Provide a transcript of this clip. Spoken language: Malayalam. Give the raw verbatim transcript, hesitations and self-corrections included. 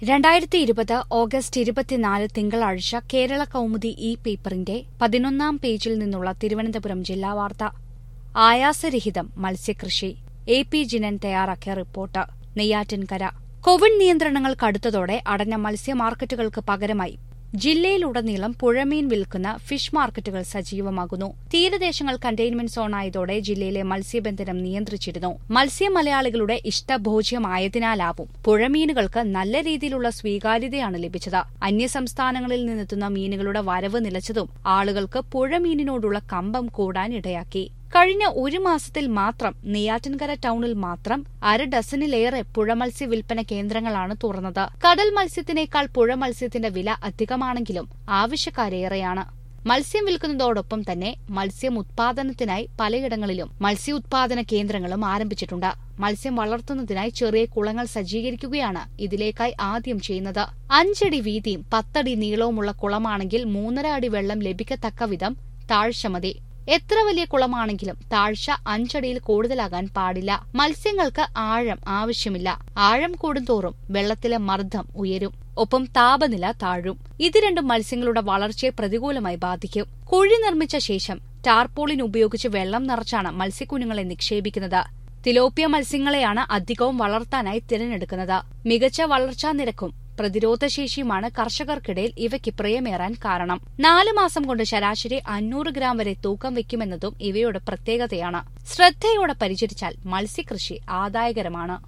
രണ്ടായിരത്തി ഇരുപത് ഓഗസ്റ്റ് ഇരുപത്തിനാല് തിങ്കളാഴ്ച കേരള കൗമുദി ഇ പേപ്പറിന്റെ പതിനൊന്നാം പേജിൽ നിന്നുള്ള തിരുവനന്തപുരം ജില്ലാ വാർത്ത. ആയാസരഹിതം മത്സ്യകൃഷി. എ പി ജിനൻ തയ്യാറാക്കിയ റിപ്പോർട്ട്. നെയ്യാറ്റിൻകര. കോവിഡ് നിയന്ത്രണങ്ങൾ കടുത്തതോടെ അടഞ്ഞ മത്സ്യ മാർക്കറ്റുകൾക്ക് പകരമായി ജില്ലയിലുടനീളം പുഴമീൻ വിൽക്കുന്ന ഫിഷ് മാർക്കറ്റുകൾ സജീവമാകുന്നു. തീരദേശങ്ങൾ കണ്ടെയ്ൻമെന്റ് സോണായതോടെ ജില്ലയിലെ മത്സ്യബന്ധനം നിയന്ത്രിച്ചിരുന്നു. മത്സ്യമലയാളികളുടെ ഇഷ്ടഭോജ്യമായതിനാലാവും പുഴമീനുകൾക്ക് നല്ല രീതിയിലുള്ള സ്വീകാര്യതയാണ് ലഭിച്ചത്. അന്യസംസ്ഥാനങ്ങളിൽ നിന്നെത്തുന്ന മീനുകളുടെ വരവ് നിലച്ചതും ആളുകൾക്ക് പുഴമീനിനോടുള്ള കമ്പം കൂടാനിടയാക്കി. കഴിഞ്ഞ ഒരു മാസത്തിൽ മാത്രം നെയ്യാറ്റിൻകര ടൌണിൽ മാത്രം അര ഡസനിലേറെ പുഴമത്സ്യ വിൽപ്പന കേന്ദ്രങ്ങളാണ് തുറന്നത്. കടൽ മത്സ്യത്തിനേക്കാൾ പുഴ മത്സ്യത്തിന്റെ വില അധികമാണെങ്കിലും ആവശ്യക്കാരേറെയാണ്. മത്സ്യം വിൽക്കുന്നതോടൊപ്പം തന്നെ മത്സ്യം ഉത്പാദനത്തിനായി പലയിടങ്ങളിലും മത്സ്യ ഉത്പാദന കേന്ദ്രങ്ങളും ആരംഭിച്ചിട്ടുണ്ട്. മത്സ്യം വളർത്തുന്നതിനായി ചെറിയ കുളങ്ങൾ സജ്ജീകരിക്കുകയാണ് ഇതിലേക്കായി ആദ്യം ചെയ്യുന്നത്. അഞ്ചടി വീതിയും പത്തടി നീളവുമുള്ള കുളമാണെങ്കിൽ മൂന്നര അടി വെള്ളം ലഭിക്കത്തക്ക വിധം താഴ്ച മതി. എത്ര വലിയ കുളമാണെങ്കിലും താഴ്ച അഞ്ചടിയിൽ കൂടുതലാകാൻ പാടില്ല. മത്സ്യങ്ങൾക്ക് ആഴം ആവശ്യമില്ല. ആഴം കൂടുന്തോറും വെള്ളത്തിലെ മർദ്ദം ഉയരും, ഒപ്പം താപനില താഴും. ഇത് രണ്ടും മത്സ്യങ്ങളുടെ വളർച്ചയെ പ്രതികൂലമായി ബാധിക്കും. കുഴി നിർമ്മിച്ച ശേഷം ടാർപോളിൻ ഉപയോഗിച്ച് വെള്ളം നിറച്ചാണ് മത്സ്യക്കുഞ്ഞുങ്ങളെ നിക്ഷേപിക്കുന്നത്. തിലോപ്പിയ മത്സ്യങ്ങളെയാണ് അധികവും വളർത്താനായി തിരഞ്ഞെടുക്കുന്നത്. മികച്ച വളർച്ചാ നിരക്കും പ്രതിരോധശേഷിയുമാണ് കർഷകർക്കിടയിൽ ഇവയ്ക്ക് പ്രിയമേറാൻ കാരണം. നാല് മാസം കൊണ്ട് ശരാശരി അഞ്ഞൂറ് ഗ്രാം വരെ തൂക്കം വയ്ക്കുമെന്നതും ഇവയുടെ പ്രത്യേകതയാണ്. ശ്രദ്ധയോടെ പരിചരിച്ചാൽ മത്സ്യകൃഷി ആദായകരമാണ്.